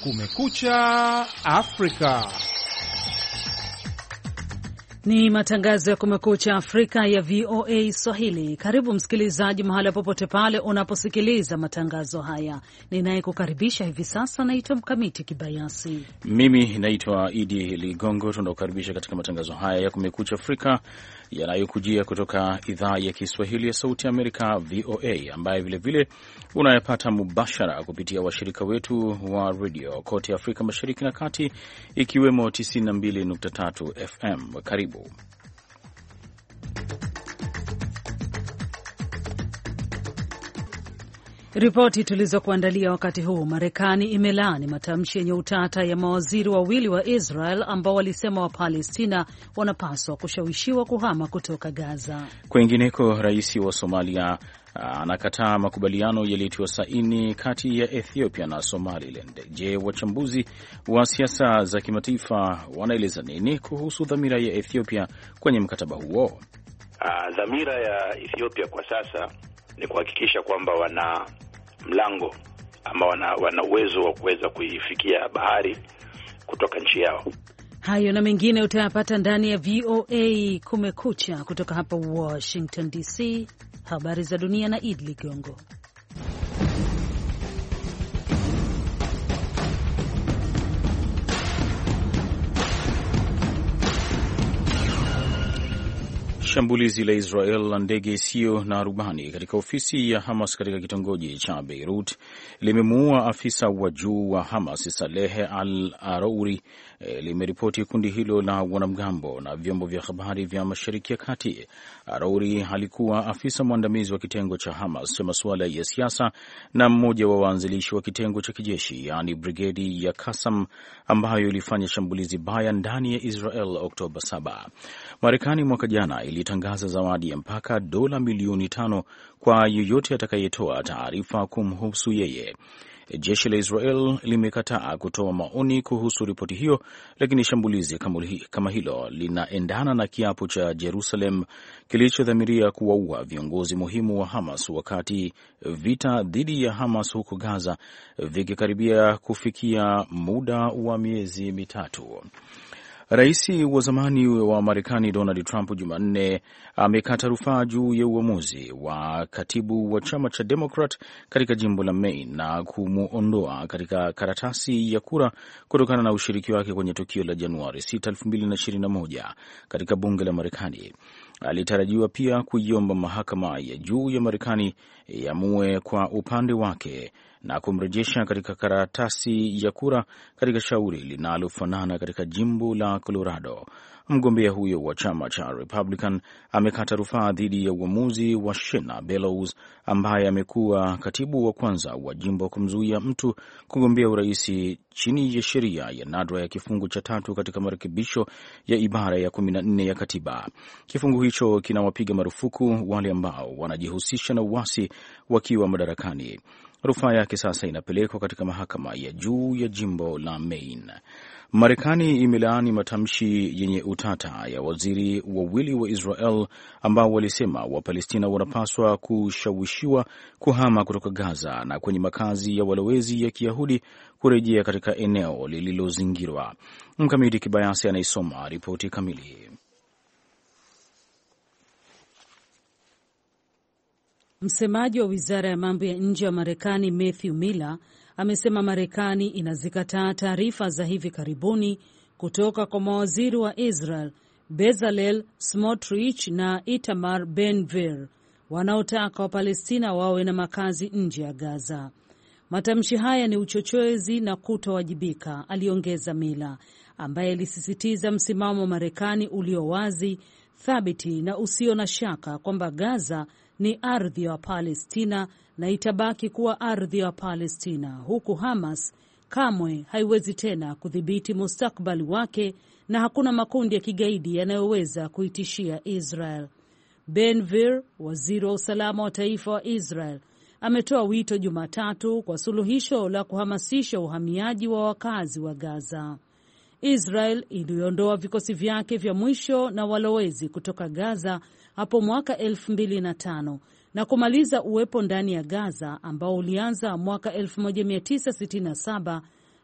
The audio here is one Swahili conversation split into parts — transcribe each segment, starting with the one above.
Kumekucha Afrika. Ni matangazo ya Kumekucha Afrika ya VOA Swahili. Karibu msikilizaji, mahala popote pale unaposikiliza matangazo haya. Ninayekukaribisha hivi sasa naitwa Mkamiti Kibayasi. Mimi naitwa Idi Ligongo. Tunakukaribisha katika matangazo haya ya Kumekucha Afrika yanayokujia kutoka idhaa ya Kiswahili ya Sauti ya Amerika, VOA, ambaye vilevile unayapata mubashara kupitia washirika wetu wa radio kote Afrika Mashariki na Kati, ikiwemo 92.3 FM. Karibu. Ripoti tulizokuandalia wakati huu: Marekani imelaani matamshi yenye utata ya mawaziri wawili wa Israel ambao walisema Wapalestina wanapaswa kushawishiwa kuhama kutoka Gaza. Kwingineko, rais wa Somalia anakataa makubaliano yaliyotiwa saini kati ya Ethiopia na Somaliland. Je, wachambuzi wa siasa za kimataifa wanaeleza nini kuhusu dhamira ya Ethiopia kwenye mkataba huo? Dhamira ya Ethiopia kwa sasa ni kuhakikisha kwamba wana mlango ama wana uwezo wa kuweza kuifikia bahari kutoka nchi yao. Hayo na mengine utayapata ndani ya VOA Kumekucha kutoka hapa Washington DC. Habari za dunia na Idli Gongo. Shambulizi la Israel la ndege isiyo na rubani katika ofisi ya Hamas katika kitongoji cha Beirut limemuua afisa wa juu wa Hamas Saleh al-Arouri, limeripoti kundi hilo la wanamgambo na vyombo vya habari vya Mashariki ya Kati. Arouri alikuwa afisa mwandamizi wa kitengo cha Hamas cha masuala ya siasa na mmoja wa waanzilishi wa kitengo cha kijeshi, yaani brigedi ya Qassam, ambayo ilifanya shambulizi baya ndani ya Israel Oktoba 7. Marekani mwaka jana ilitangaza zawadi ya mpaka dola milioni 5 kwa yeyote atakayetoa taarifa kumhusu yeye. Jeshi la Israel limekataa kutoa maoni kuhusu ripoti hiyo, lakini shambulizi kama hilo linaendana na kiapo cha Jerusalem kilichodhamiria kuwaua viongozi muhimu wa Hamas wakati vita dhidi ya Hamas huko Gaza vikikaribia kufikia muda wa miezi mitatu. Rais wa zamani wa Marekani Donald Trump Jumanne amekata rufaa juu ya uamuzi wa katibu wa chama cha Democrat katika jimbo la Maine na kumuondoa katika karatasi ya kura kutokana na ushiriki wake kwenye tukio la Januari 6, 2021 katika bunge la Marekani. Alitarajiwa pia kuiomba mahakama ya juu ya Marekani iamue kwa upande wake na kumrejesha katika karatasi ya kura katika shauri linalofanana katika jimbo la Colorado. Mgombea huyo wa chama cha Republican amekata rufaa dhidi ya uamuzi wa Shena Bellows, ambaye amekuwa katibu wa kwanza wa jimbo, kumzuia mtu kugombea urais chini ya sheria ya nadra ya kifungu cha 3 katika marekebisho ya ibara ya 14 ya katiba. Kifungu hicho kinawapiga marufuku wale ambao wanajihusisha na uasi wakiwa madarakani. Rufaa yake sasa inapelekwa katika mahakama ya juu ya jimbo la Maine. Marekani imelaani matamshi yenye utata ya waziri wawili wa Israel ambao walisema Wapalestina wanapaswa kushawishiwa kuhama kutoka Gaza na kwenye makazi ya walowezi ya Kiyahudi kurejea katika eneo lililozingirwa. Mkamiti Kibayasi anaisoma ripoti kamili. Msemaji wa wizara ya mambo ya nje wa Marekani Matthew Miller amesema Marekani inazikataa taarifa za hivi karibuni kutoka kwa mawaziri wa Israel Bezalel Smotrich na Itamar Ben-Gvir wanaotaka Wapalestina wawe na makazi nje ya Gaza. Matamshi haya ni uchochezi na kutowajibika, aliongeza Miller, ambaye alisisitiza msimamo wa Marekani ulio wazi, thabiti na usio na shaka kwamba Gaza ni ardhi ya Palestina na itabaki kuwa ardhi ya Palestina, huku Hamas kamwe haiwezi tena kudhibiti mustakbali wake na hakuna makundi ya kigaidi yanayoweza kuitishia Israel. Ben-Gvir, waziri wa usalama wa taifa wa Israel, ametoa wito Jumatatu kwa suluhisho la kuhamasisha uhamiaji wa wakazi wa Gaza. Israel iliondoa vikosi vyake vya mwisho na walowezi kutoka Gaza hapo mwaka 2005 na kumaliza uwepo ndani ya Gaza ambao ulianza mwaka 1967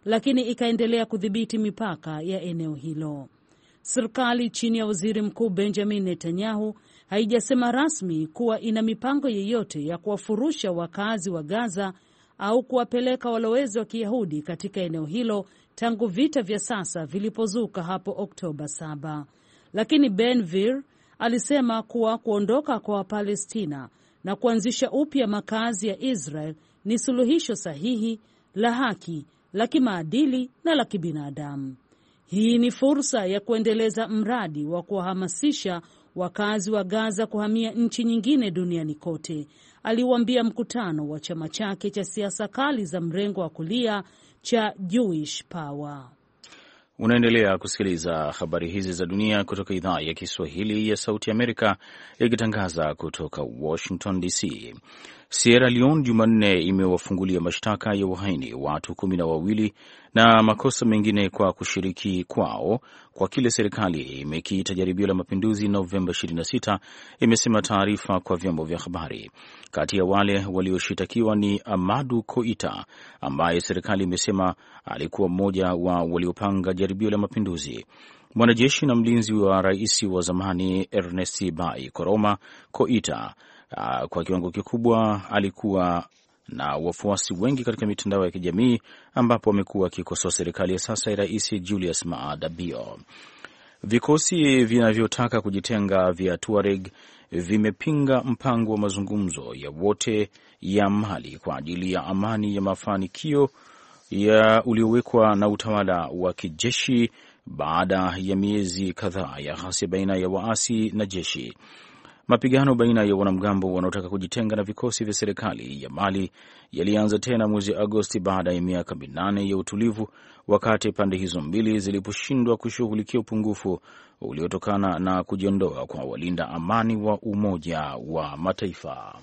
lakini ikaendelea kudhibiti mipaka ya eneo hilo. Serikali chini ya Waziri Mkuu Benjamin Netanyahu haijasema rasmi kuwa ina mipango yeyote ya kuwafurusha wakazi wa Gaza au kuwapeleka walowezi wa Kiyahudi katika eneo hilo tangu vita vya sasa vilipozuka hapo Oktoba 7. Lakini Ben-Gvir alisema kuwa kuondoka kwa Wapalestina na kuanzisha upya makazi ya Israel ni suluhisho sahihi, la haki, la kimaadili na la kibinadamu. Hii ni fursa ya kuendeleza mradi wa kuwahamasisha wakazi wa Gaza kuhamia nchi nyingine duniani kote, aliwaambia mkutano wa chama chake cha siasa kali za mrengo wa kulia cha Jewish Power. Unaendelea kusikiliza habari hizi za dunia kutoka idhaa ya Kiswahili ya Sauti Amerika, ikitangaza kutoka Washington DC. Sierra Leone Jumanne imewafungulia mashtaka ya uhaini watu 12 na makosa mengine kwa kushiriki kwao kwa kile serikali imekiita jaribio la mapinduzi Novemba 26, imesema taarifa kwa vyombo vya habari. Kati ya wale walioshitakiwa ni Amadou Koita ambaye serikali imesema alikuwa mmoja wa waliopanga jaribio la mapinduzi. Mwanajeshi na mlinzi wa rais wa zamani Ernest Bai Koroma, Koita kwa kiwango kikubwa alikuwa na wafuasi wengi katika mitandao ya kijamii, ambapo amekuwa akikosoa serikali ya sasa ya Rais Julius Maada Bio. Vikosi vinavyotaka kujitenga vya Tuareg vimepinga mpango wa mazungumzo ya wote ya Mali kwa ajili ya amani ya mafanikio ya uliowekwa na utawala wa kijeshi baada ya miezi kadhaa ya ghasia baina ya waasi na jeshi. Mapigano baina ya wanamgambo wanaotaka kujitenga na vikosi vya serikali ya Mali yalianza tena mwezi Agosti baada ya miaka 8 ya utulivu, wakati pande hizo mbili ziliposhindwa kushughulikia upungufu uliotokana na kujiondoa kwa walinda amani wa Umoja wa Mataifa.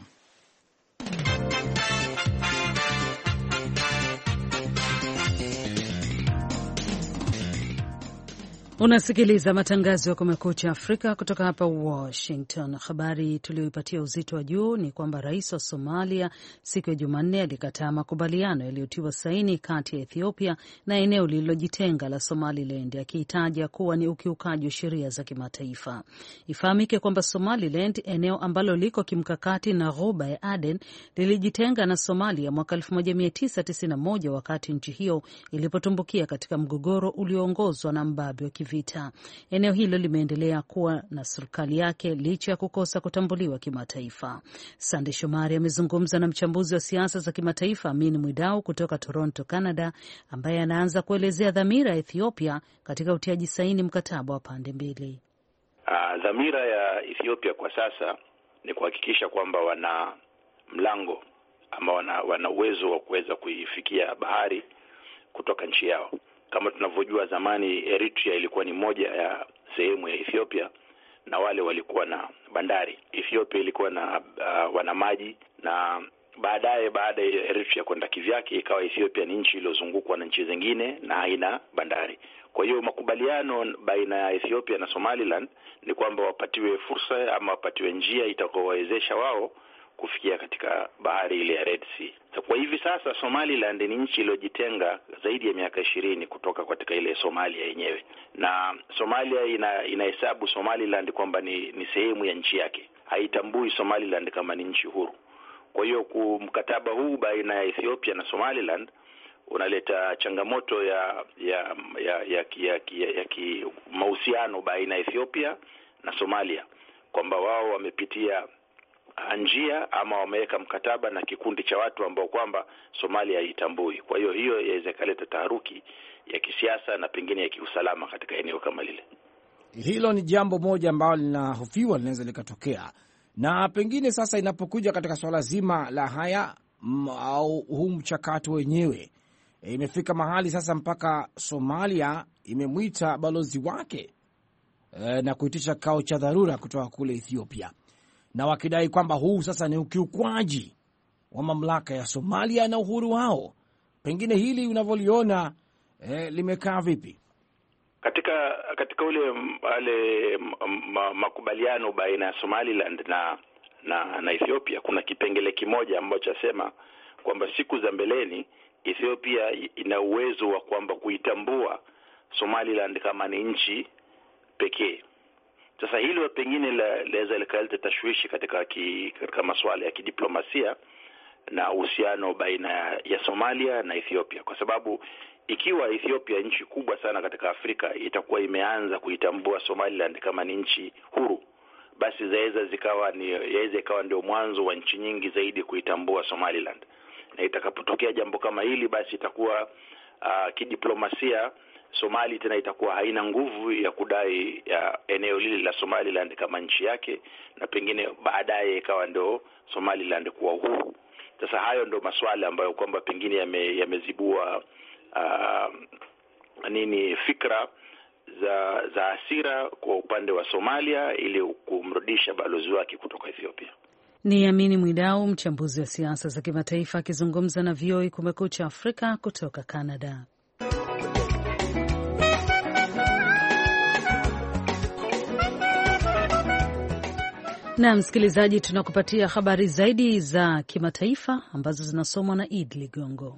Unasikiliza matangazo ya Kumekucha Afrika kutoka hapa Washington. Habari tuliyoipatia uzito wa juu ni kwamba rais wa Somalia siku ya Jumanne alikataa makubaliano yaliyotiwa saini kati ya Ethiopia na eneo lililojitenga la Somaliland, akihitaja kuwa ni ukiukaji wa sheria za kimataifa. Ifahamike kwamba Somaliland, eneo ambalo liko kimkakati na Ghuba ya Aden, lilijitenga na Somalia mwaka 1991 wakati nchi hiyo ilipotumbukia katika mgogoro ulioongozwa na mbabe wa vita. Eneo hilo limeendelea kuwa na serikali yake licha ya kukosa kutambuliwa kimataifa. Sande Shomari amezungumza na mchambuzi wa siasa za kimataifa Amin Mwidau kutoka Toronto, Canada, ambaye anaanza kuelezea dhamira ya Ethiopia katika utiaji saini mkataba wa pande mbili. Dhamira ya Ethiopia kwa sasa ni kuhakikisha kwamba wana mlango ama wana uwezo wa kuweza kuifikia bahari kutoka nchi yao. Kama tunavyojua, zamani Eritrea ilikuwa ni moja ya sehemu ya Ethiopia na wale walikuwa na bandari. Ethiopia ilikuwa na wana maji, na baadaye baada ya Eritrea kwenda kivyake ikawa Ethiopia ni nchi iliyozungukwa na nchi zingine na haina bandari. Kwa hiyo makubaliano baina ya Ethiopia na Somaliland ni kwamba wapatiwe fursa ama wapatiwe njia itakayowawezesha wao kufikia katika bahari ile ya Red Sea. So, kwa hivi sasa Somaliland ni nchi iliyojitenga zaidi ya miaka 20 kutoka katika ile Somalia yenyewe, na Somalia inahesabu Somaliland kwamba ni sehemu ya nchi yake, haitambui Somaliland kama ni nchi huru. Kwa hiyo mkataba huu baina ya Ethiopia na Somaliland unaleta changamoto ya mahusiano baina ya Ethiopia na Somalia, kwamba wao wamepitia njia ama wameweka mkataba na kikundi cha watu ambao kwamba Somalia haitambui. Kwa hiyo yaweza kuleta taharuki ya kisiasa na pengine ya kiusalama katika eneo kama lile. Hilo ni jambo moja ambalo linahofiwa linaweza likatokea. Na pengine sasa inapokuja katika swala zima la haya au huu mchakato wenyewe, imefika mahali sasa mpaka Somalia imemwita balozi wake na kuitisha kikao cha dharura kutoka kule Ethiopia, na wakidai kwamba huu sasa ni ukiukwaji wa mamlaka ya Somalia na uhuru wao. Pengine hili unavyoliona limekaa vipi? Katika ule makubaliano baina ya Somaliland na Ethiopia kuna kipengele kimoja ambacho chasema kwamba siku za mbeleni Ethiopia ina uwezo wa kwamba kuitambua Somaliland kama ni nchi pekee. Sasa hilo pengine laweza likaleta tashwishi katika masuala ya kidiplomasia na uhusiano baina ya Somalia na Ethiopia, kwa sababu ikiwa Ethiopia, nchi kubwa sana katika Afrika, itakuwa imeanza kuitambua Somaliland kama ni nchi huru, basi yaweza ikawa ndio mwanzo wa nchi nyingi zaidi kuitambua Somaliland. Na itakapotokea jambo kama hili, basi itakuwa kidiplomasia Somali tena itakuwa haina nguvu ya kudai eneo lile la Somaliland kama nchi yake, na pengine baadaye ikawa ndio Somaliland kuwa uhuru. Sasa hayo ndio maswali ambayo kwamba pengine yamezibua fikra za hasira kwa upande wa Somalia ili kumrudisha balozi wake kutoka Ethiopia. Ni Amini Mwidau, mchambuzi wa siasa za kimataifa, akizungumza na VOA Kumekucha Afrika kutoka Canada. Na msikilizaji, tunakupatia habari zaidi za kimataifa ambazo zinasomwa na Id Ligongo.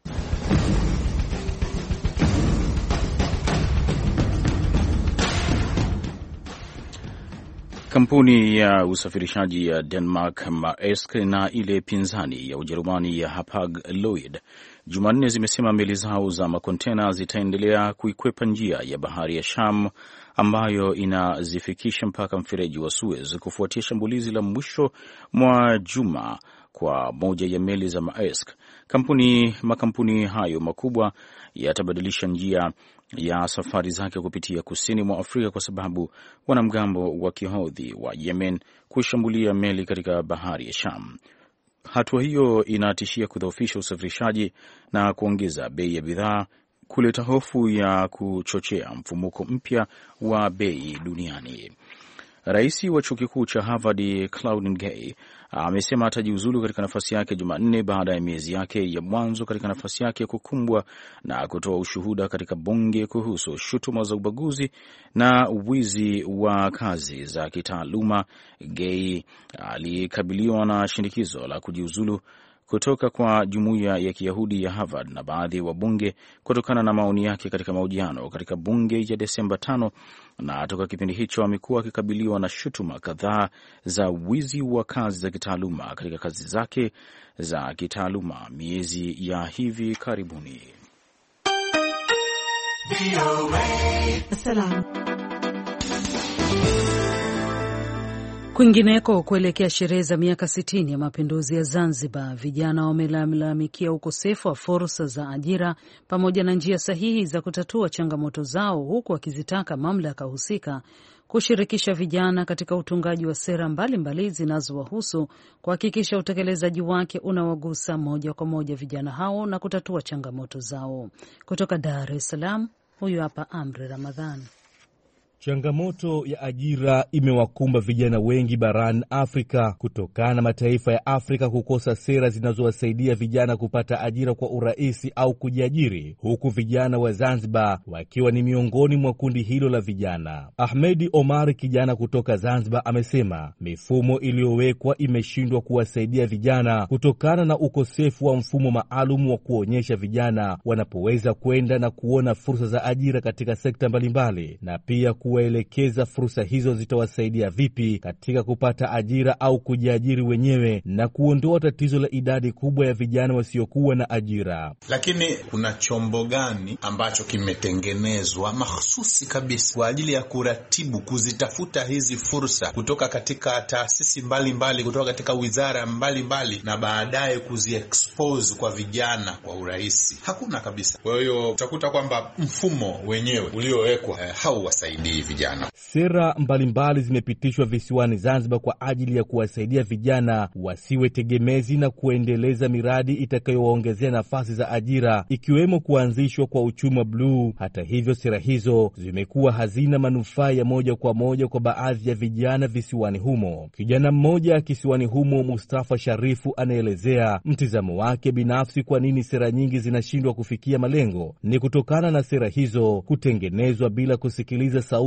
Kampuni ya usafirishaji ya Denmark Maersk na ile pinzani ya Ujerumani ya Hapag-Lloyd Jumanne zimesema meli zao za makontena zitaendelea kuikwepa njia ya bahari ya Sham ambayo inazifikisha mpaka mfereji wa Suez kufuatia shambulizi la mwisho mwa juma kwa moja ya meli za Maersk. Makampuni hayo makubwa yatabadilisha njia ya safari zake kupitia kusini mwa Afrika kwa sababu wanamgambo wa Kihodhi wa Yemen kushambulia meli katika bahari ya Sham. Hatua hiyo inatishia kudhoofisha usafirishaji na kuongeza bei ya bidhaa, kuleta hofu ya kuchochea mfumuko mpya wa bei duniani. Rais wa chuo kikuu cha Harvard Claudine Gay amesema atajiuzulu katika nafasi yake Jumanne baada ya miezi yake ya mwanzo katika nafasi yake kukumbwa na kutoa ushuhuda katika bunge kuhusu shutuma za ubaguzi na wizi wa kazi za kitaaluma. Gay alikabiliwa na shinikizo la kujiuzulu kutoka kwa jumuiya ya Kiyahudi ya Harvard na baadhi ya wabunge kutokana na maoni yake katika mahojiano katika bunge ya Desemba 5, na toka kipindi hicho amekuwa akikabiliwa na shutuma kadhaa za wizi wa kazi za kitaaluma katika kazi zake za kitaaluma miezi ya hivi karibuni. Kwingineko, kuelekea sherehe za miaka 60 ya mapinduzi ya Zanzibar, vijana wamelalamikia ukosefu wa fursa za ajira pamoja na njia sahihi za kutatua changamoto zao, huku wakizitaka mamlaka husika kushirikisha vijana katika utungaji wa sera mbalimbali zinazowahusu, kuhakikisha utekelezaji wake unawagusa moja kwa moja vijana hao na kutatua changamoto zao. Kutoka Dar es Salaam, huyu hapa Amri Ramadhan. Changamoto ya ajira imewakumba vijana wengi barani Afrika kutokana na mataifa ya Afrika kukosa sera zinazowasaidia vijana kupata ajira kwa urahisi au kujiajiri, huku vijana wa Zanzibar wakiwa ni miongoni mwa kundi hilo la vijana. Ahmedi Omar, kijana kutoka Zanzibar, amesema mifumo iliyowekwa imeshindwa kuwasaidia vijana kutokana na ukosefu wa mfumo maalum wa kuonyesha vijana wanapoweza kwenda na kuona fursa za ajira katika sekta mbalimbali, na pia kuwaelekeza fursa hizo zitawasaidia vipi katika kupata ajira au kujiajiri wenyewe na kuondoa tatizo la idadi kubwa ya vijana wasiokuwa na ajira. Lakini kuna chombo gani ambacho kimetengenezwa mahususi kabisa kwa ajili ya kuratibu, kuzitafuta hizi fursa kutoka katika taasisi mbalimbali, kutoka katika wizara mbalimbali, na baadaye kuziexpose kwa vijana kwa urahisi? Hakuna kabisa. Kwa hiyo utakuta kwamba mfumo wenyewe uliowekwa hauwasaidii vijana. Sera mbalimbali zimepitishwa visiwani Zanzibar kwa ajili ya kuwasaidia vijana wasiwe tegemezi na kuendeleza miradi itakayowaongezea nafasi za ajira, ikiwemo kuanzishwa kwa uchumi wa bluu. Hata hivyo, sera hizo zimekuwa hazina manufaa ya moja kwa moja kwa baadhi ya vijana visiwani humo. Kijana mmoja kisiwani humo, Mustafa Sharifu, anaelezea mtizamo wake binafsi kwa nini sera nyingi zinashindwa kufikia malengo. Ni kutokana na sera hizo kutengenezwa bila kusikiliza sauti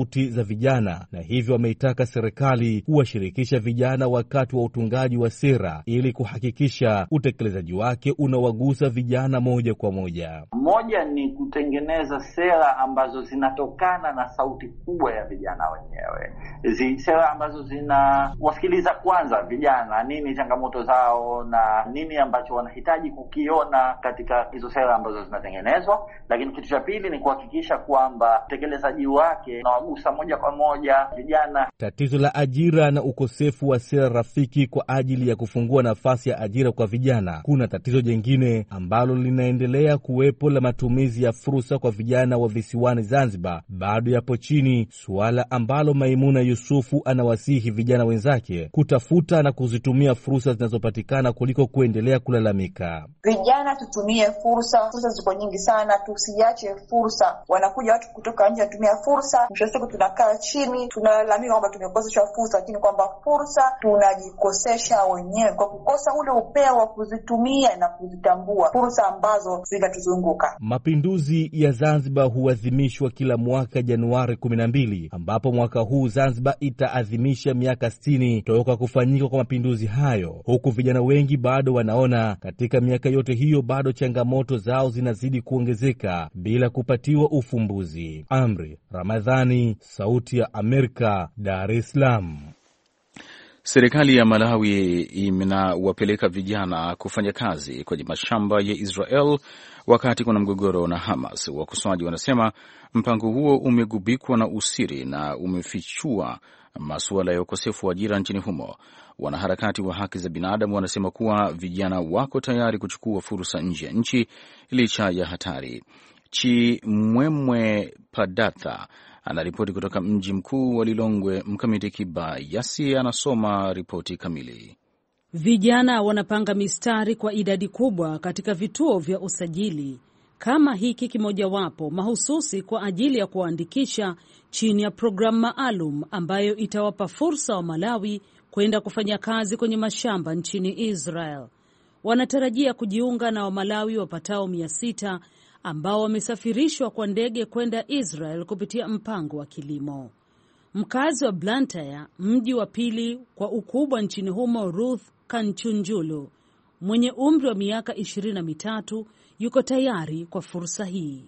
sauti za vijana, na hivyo wameitaka serikali kuwashirikisha vijana wakati wa utungaji wa sera ili kuhakikisha utekelezaji wake unawagusa vijana moja kwa moja. Moja ni kutengeneza sera ambazo zinatokana na sauti kubwa ya vijana wenyewe. Sera ambazo zinawasikiliza kwanza vijana, nini changamoto zao na nini ambacho wanahitaji kukiona katika hizo sera ambazo zinatengenezwa. Lakini kitu cha pili ni kuhakikisha kwamba utekelezaji wake unawagusa moja kwa moja vijana. Tatizo la ajira na ukosefu wa sera rafiki kwa ajili ya kufungua nafasi ya ajira kwa vijana. Kuna tatizo jingine ambalo linaendelea kuwepo la matumizi ya fursa kwa vijana wa visiwani Zanzibar bado yapo chini, suala ambalo Maimuna Yusufu anawasihi vijana wenzake kutafuta na kuzitumia fursa zinazopatikana kuliko kuendelea kulalamika. Vijana tutumie fursa ziko nyingi sana, tusiache fursa. Wanakuja watu kutoka nje watumia fursa, mwisho siku tunakaa chini tunalalamika kwamba tumekoseshwa fursa, lakini kwamba fursa tunajikosesha wenyewe kwa kukosa ule upeo wa kuzitumia na kuzitambua fursa ambazo zinatuzunguka. Mapinduzi ya Zanzibar huadhimishwa kila mwaka Januari 12, ambapo mwaka huu Zanzibar itaadhimisha miaka 60 toka kufanyika kwa mapinduzi hayo, huku vijana wengi bado wanaona katika miaka yote hiyo bado changamoto zao zinazidi kuongezeka bila kupatiwa ufumbuzi. Amri Ramadhani, Sauti ya Amerika, Dar es Salaam. Serikali ya Malawi inawapeleka vijana kufanya kazi kwenye mashamba ya Israel wakati kuna mgogoro na Hamas. Wakosoaji wanasema mpango huo umegubikwa na usiri na umefichua masuala ya ukosefu wa ajira nchini humo. Wanaharakati wa haki za binadamu wanasema kuwa vijana wako tayari kuchukua fursa nje ya nchi licha ya hatari. Chimwemwe Padatha anaripoti kutoka mji mkuu wa Lilongwe. Mkamiti Kibayasi anasoma ripoti kamili. Vijana wanapanga mistari kwa idadi kubwa katika vituo vya usajili kama hiki kimojawapo mahususi kwa ajili ya kuandikisha chini ya programu maalum ambayo itawapa fursa wa Malawi kwenda kufanya kazi kwenye mashamba nchini Israel. Wanatarajia kujiunga na Wamalawi wapatao 600 ambao wamesafirishwa kwa ndege kwenda Israel kupitia mpango wa kilimo. Mkazi wa Blantyre, mji wa pili kwa ukubwa nchini humo, Ruth Kanchunjulu mwenye umri wa miaka 23 yuko tayari kwa fursa hii.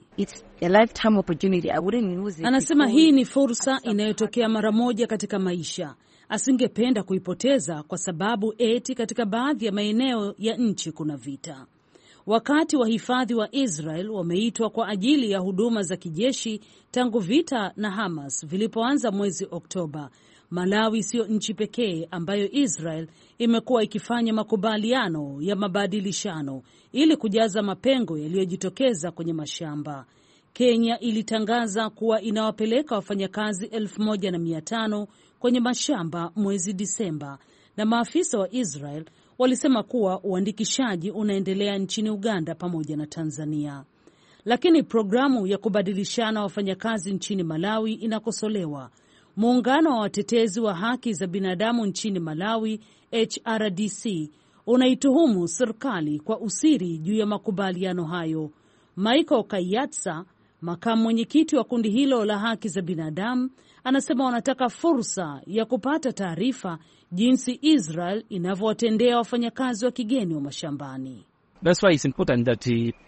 Anasema hii ni fursa inayotokea mara moja katika maisha. Asingependa kuipoteza kwa sababu eti katika baadhi ya maeneo ya nchi kuna vita. Wakati wahifadhi wa Israel wameitwa kwa ajili ya huduma za kijeshi tangu vita na Hamas vilipoanza mwezi Oktoba, Malawi sio nchi pekee ambayo Israel imekuwa ikifanya makubaliano ya mabadilishano ili kujaza mapengo yaliyojitokeza kwenye mashamba. Kenya ilitangaza kuwa inawapeleka wafanyakazi 1500 kwenye mashamba mwezi Disemba, na maafisa wa Israel walisema kuwa uandikishaji unaendelea nchini Uganda pamoja na Tanzania. Lakini programu ya kubadilishana wafanyakazi nchini Malawi inakosolewa. Muungano wa watetezi wa haki za binadamu nchini Malawi, HRDC, unaituhumu serikali kwa usiri juu ya makubaliano hayo. Michael Kayatsa, makamu mwenyekiti wa kundi hilo la haki za binadamu, anasema wanataka fursa ya kupata taarifa jinsi Israel inavyowatendea wafanyakazi wa kigeni wa mashambani. That's why it's important that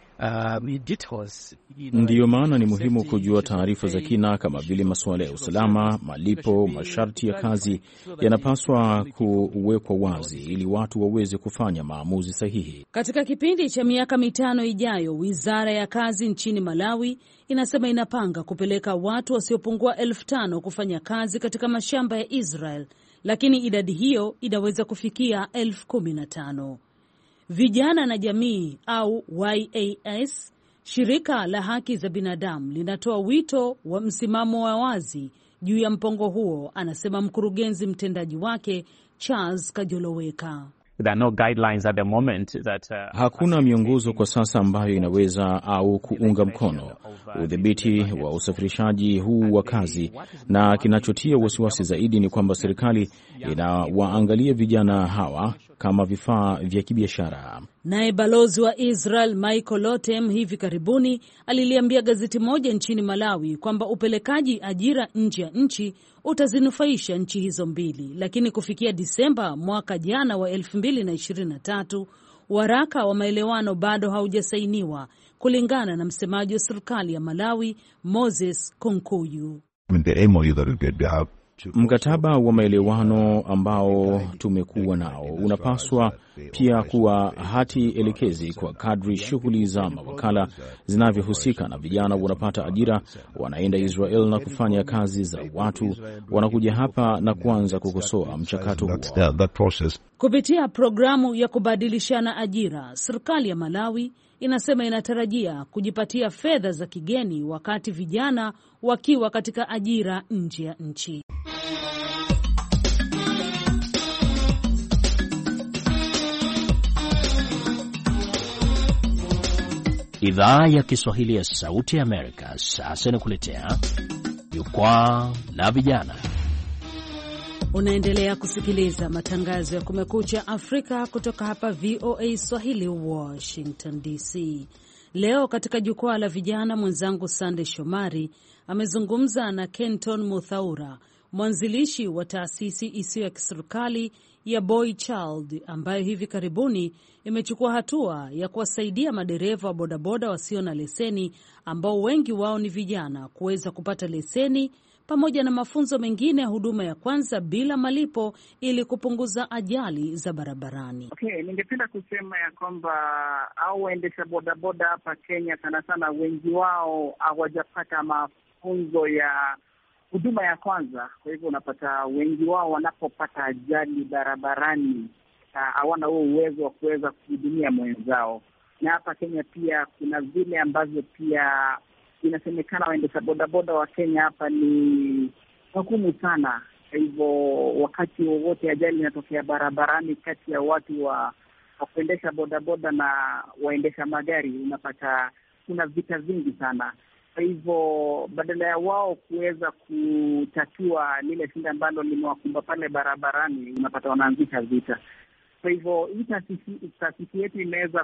ndiyo maana ni muhimu kujua taarifa za kina kama vile masuala ya usalama, malipo, masharti ya kazi yanapaswa kuwekwa wazi ili watu waweze kufanya maamuzi sahihi. Katika kipindi cha miaka 5 ijayo, Wizara ya Kazi nchini Malawi inasema inapanga kupeleka watu wasiopungua 5,000 kufanya kazi katika mashamba ya Israel, lakini idadi hiyo inaweza kufikia 15,000. Vijana na Jamii au YAS, shirika la haki za binadamu, linatoa wito wa msimamo wa wazi juu ya mpango huo, anasema mkurugenzi mtendaji wake Charles Kajoloweka. Hakuna miongozo kwa sasa ambayo inaweza au kuunga mkono udhibiti wa usafirishaji huu wa kazi, na kinachotia wasiwasi zaidi ni kwamba serikali inawaangalia vijana hawa kama vifaa vya kibiashara. Naye balozi wa Israel Michael Lotem hivi karibuni aliliambia gazeti moja nchini Malawi kwamba upelekaji ajira nje ya nchi utazinufaisha nchi hizo mbili, lakini kufikia Disemba mwaka jana wa 2023 waraka wa maelewano bado haujasainiwa, kulingana na msemaji wa serikali ya Malawi Moses Konkuyu. Mkataba wa maelewano ambao tumekuwa nao unapaswa pia kuwa hati elekezi kwa kadri shughuli za mawakala zinavyohusika na vijana wanapata ajira, wanaenda Israel na kufanya kazi za watu, wanakuja hapa na kuanza kukosoa mchakato huo. Kupitia programu ya kubadilishana ajira, serikali ya Malawi inasema inatarajia kujipatia fedha za kigeni wakati vijana wakiwa katika ajira nje ya nchi. Idhaa ya Kiswahili ya Sauti ya Amerika sasa inakuletea Jukwaa la Vijana. Unaendelea kusikiliza matangazo ya Kumekucha Afrika kutoka hapa VOA Swahili, Washington DC. Leo katika Jukwaa la Vijana, mwenzangu Sande Shomari amezungumza na Kenton Muthaura, mwanzilishi wa taasisi isiyo ya kiserikali ya Boy Child, ambayo hivi karibuni imechukua hatua ya kuwasaidia madereva wa bodaboda wasio na leseni, ambao wengi wao ni vijana, kuweza kupata leseni pamoja na mafunzo mengine ya huduma ya kwanza bila malipo ili kupunguza ajali za barabarani. Okay, ningependa kusema ya kwamba au waendesha bodaboda hapa Kenya sana sana wengi wao hawajapata mafunzo ya huduma ya kwanza. Kwa hivyo unapata wengi wao wanapopata ajali barabarani hawana huo uwezo wa kuweza kuhudumia mwenzao. Na hapa Kenya pia kuna vile ambavyo pia inasemekana waendesha bodaboda wa Kenya hapa ni hukumu sana. Kwa hivyo wakati wowote ajali inatokea barabarani kati ya watu wa kuendesha bodaboda na waendesha magari, unapata kuna vita vingi sana. Kwa hivyo badala ya wao kuweza kutatua lile shida ambalo limewakumba pale barabarani, unapata wanaanzisha vita. Kwa hivyo hii taasisi yetu imeweza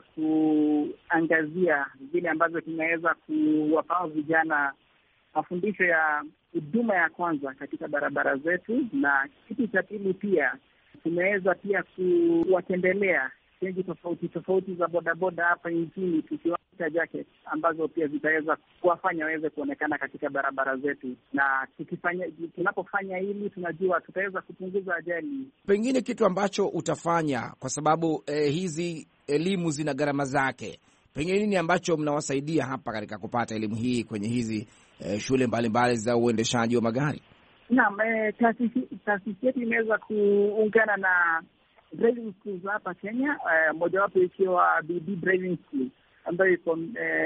kuangazia vile ambavyo tunaweza kuwapa vijana mafundisho ya huduma ya kwanza katika barabara zetu, na kitu cha pili pia tumeweza pia kuwatembelea stendi tofauti za bodaboda hapa nchini, tukiwaita jacket ambazo pia zitaweza kuwafanya waweze kuonekana katika barabara zetu, na tunapofanya hili tunajua tutaweza kupunguza ajali. Pengine kitu ambacho utafanya, kwa sababu hizi elimu zina gharama zake, pengine nini ambacho mnawasaidia hapa katika kupata elimu hii kwenye hizi shule mbalimbali za uendeshaji wa magari? Naam, taasisi yetu imeweza kuungana na driving schools hapa Kenya, mojawapo ikiwa BD Driving School ambayo iko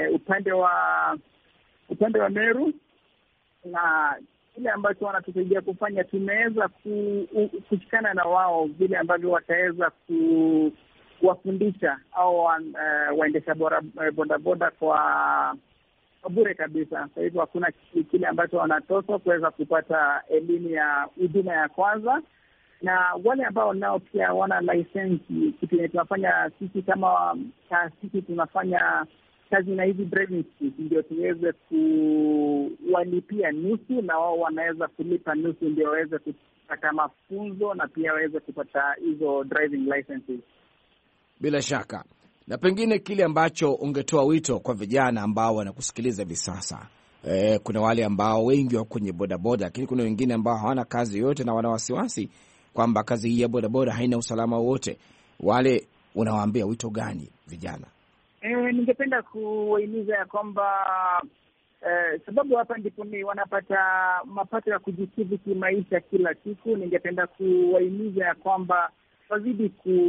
upande wa Meru, na kile ambacho wanatusaidia kufanya, tumeweza kushikana na wao vile ambavyo wataweza kuwafundisha au waendesha bodaboda kwa bure kabisa. Kwa hivyo hakuna kile ambacho wanatoswa kuweza kupata elimu ya huduma ya kwanza, na wale ambao nao pia wana lisensi, kitu tunafanya sisi kama taasisi, tunafanya kazi na hizi driving schools ndio tuweze kuwalipia nusu, na wao wanaweza kulipa nusu ndio waweze kupata mafunzo na pia waweze kupata hizo driving licenses. Bila shaka. Na pengine kile ambacho ungetoa wito kwa vijana ambao wanakusikiliza hivi sasa, kuna wale ambao wengi wako kwenye bodaboda, lakini kuna wengine ambao hawana kazi yote na wana wasiwasi kwamba kazi hii ya bodaboda haina usalama wote. Wale unawaambia wito gani vijana? Ningependa kuwahimiza ya kwamba sababu hapa ndipo ni wanapata mapato ya kujikidhi kimaisha kila siku. Ningependa kuwahimiza ya kwamba wazidi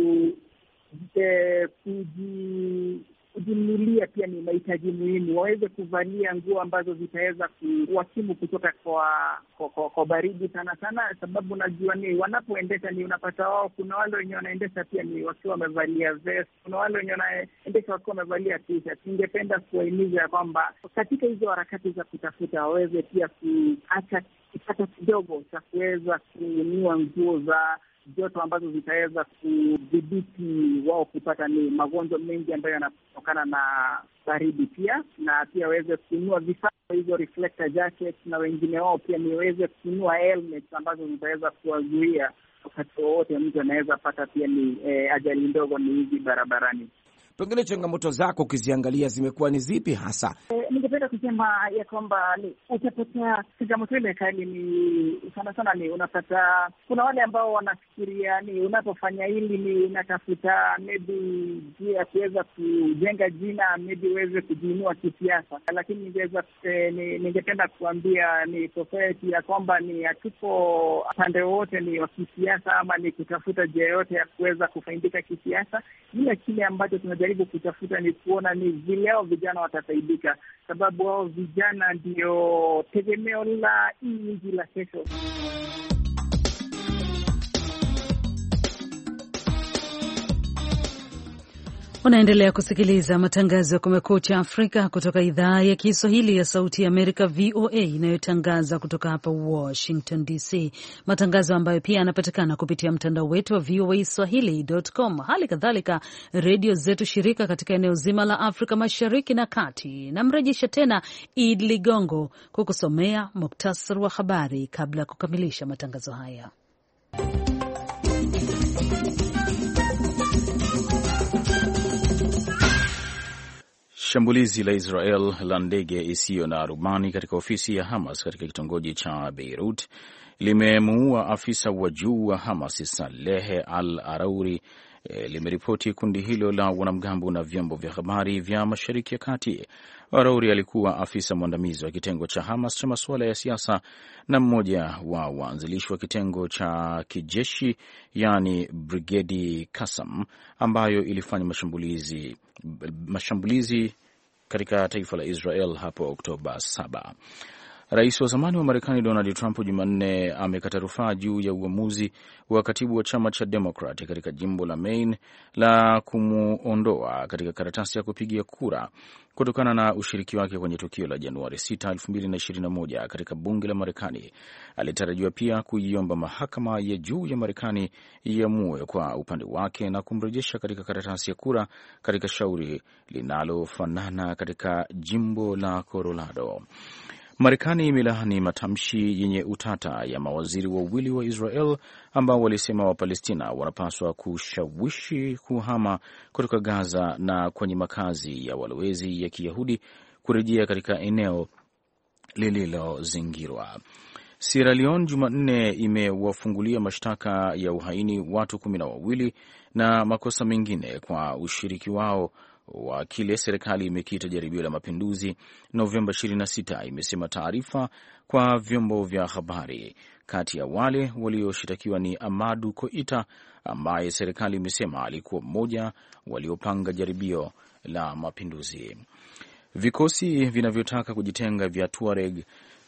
kujinunulia pia ni mahitaji muhimu, waweze kuvalia nguo ambazo zitaweza kuwakimu kutoka kwa baridi sana sana, sababu najua ni wanapoendesha ni unapata wao, kuna wale wenye wanaendesha pia ni wakiwa wamevalia vest, kuna wale wenye wanaendesha wakiwa wamevalia t-shirt. Ningependa kuwahimiza ya kwamba katika hizo harakati za kutafuta waweze pia kuacha kipata kidogo cha kuweza kununua nguo za joto ambazo zitaweza kudhibiti wao kupata ni magonjwa mengi ambayo yanatokana na baridi pia, na pia waweze kununua vifaa hizo reflector jackets, na wengine wao pia niweze kununua helmets ambazo zitaweza kuwazuia wakati wowote mtu anaweza pata pia ni ajali ndogo ni hizi barabarani. Pengine changamoto zako ukiziangalia zimekuwa ni zipi hasa? Ningependa kusema ya kwamba utapata changamoto ile kali ni sana sana ni unapata kuna wale ambao wanafikiria ni unapofanya hili ni unatafuta maybe njia ya kuweza kujenga jina, maybe uweze kujiinua kisiasa, lakini ningependa kuambia ni society ya kwamba ni hatuko upande wote ni wa kisiasa ama ni kutafuta njia yote ya kuweza kufaidika kisiasa. Kile ambacho tunajaribu kutafuta ni kuona ni vileo vijana watafaidika, sababu wao vijana ndio tegemeo la hii nchi la kesho. Unaendelea kusikiliza matangazo ya Kumekucha Afrika kutoka idhaa ya Kiswahili ya Sauti ya Amerika, VOA, inayotangaza kutoka hapa Washington DC. Matangazo ambayo pia yanapatikana kupitia mtandao wetu wa voaswahili.com. Hali kadhalika redio zetu shirika katika eneo zima la Afrika Mashariki na Kati. Namrejesha tena Id Ligongo kukusomea muktasari wa habari kabla ya kukamilisha matangazo haya. Shambulizi la Israel la ndege isiyo na rubani katika ofisi ya Hamas katika kitongoji cha Beirut limemuua afisa wa juu wa Hamas Saleh al-Arauri, limeripoti kundi hilo la wanamgambo na vyombo vya habari vya Mashariki ya Kati. Arauri alikuwa afisa mwandamizi wa kitengo cha Hamas cha masuala ya siasa na mmoja wa waanzilishi wa kitengo cha kijeshi yani Brigedi Qassam ambayo ilifanya mashambulizi katika taifa la Israel hapo Oktoba 7. Rais wa zamani wa Marekani Donald Trump Jumanne amekata rufaa juu ya uamuzi wa katibu wa chama cha Democrat katika jimbo la Maine la kumuondoa katika karatasi ya kupigia kura kutokana na ushiriki wake kwenye tukio la Januari 6, 2021 katika bunge la Marekani. Alitarajiwa pia kuiomba mahakama ya juu ya Marekani iamue kwa upande wake na kumrejesha katika karatasi ya kura katika shauri linalofanana katika jimbo la Colorado. Marekani imelaani matamshi yenye utata ya mawaziri wawili wa Israel ambao walisema Wapalestina wanapaswa kushawishi kuhama kutoka Gaza na kwenye makazi ya walowezi ya Kiyahudi kurejea katika eneo lililozingirwa. Sierra Leone Jumanne imewafungulia mashtaka ya uhaini watu 12 na makosa mengine kwa ushiriki wao wa kile serikali imekita jaribio la mapinduzi Novemba 26, imesema taarifa kwa vyombo vya habari. Kati ya wale walioshitakiwa ni Amadou Koita ambaye serikali imesema alikuwa mmoja waliopanga jaribio la mapinduzi. Vikosi vinavyotaka kujitenga vya Tuareg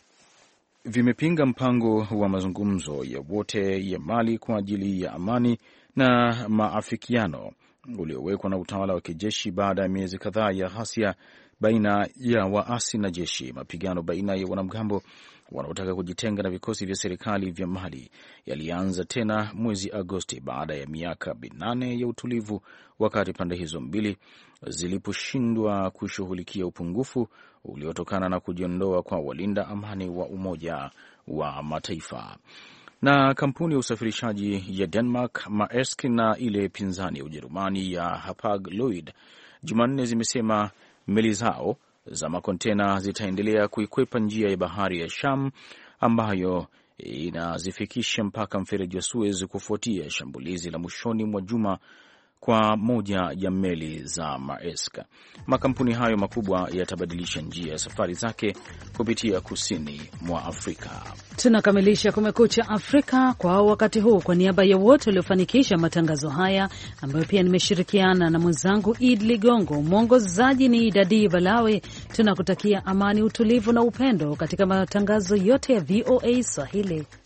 vimepinga mpango wa mazungumzo ya wote ya Mali kwa ajili ya amani na maafikiano uliowekwa na utawala wa kijeshi baada ya miezi kadhaa ya ghasia baina ya waasi na jeshi. Mapigano baina ya wanamgambo wanaotaka kujitenga na vikosi vya serikali vya Mali yalianza tena mwezi Agosti baada ya miaka 8 ya utulivu, wakati pande hizo mbili ziliposhindwa kushughulikia upungufu uliotokana na kujiondoa kwa walinda amani wa Umoja wa Mataifa. Na kampuni ya usafirishaji ya Denmark Maersk na ile pinzani ya Ujerumani ya Hapag-Lloyd Jumanne zimesema meli zao za makontena zitaendelea kuikwepa njia ya bahari ya Sham ambayo inazifikisha mpaka mfereji wa Suez kufuatia shambulizi la mwishoni mwa juma kwa moja ya meli za Maersk. Makampuni hayo makubwa yatabadilisha njia ya safari zake kupitia kusini mwa Afrika. Tunakamilisha Kumekucha Afrika kwa wakati huu. Kwa niaba ya wote waliofanikisha matangazo haya ambayo pia nimeshirikiana na mwenzangu Id Ligongo, mwongozaji ni Dadi Balawe, tunakutakia amani, utulivu na upendo katika matangazo yote ya VOA Swahili.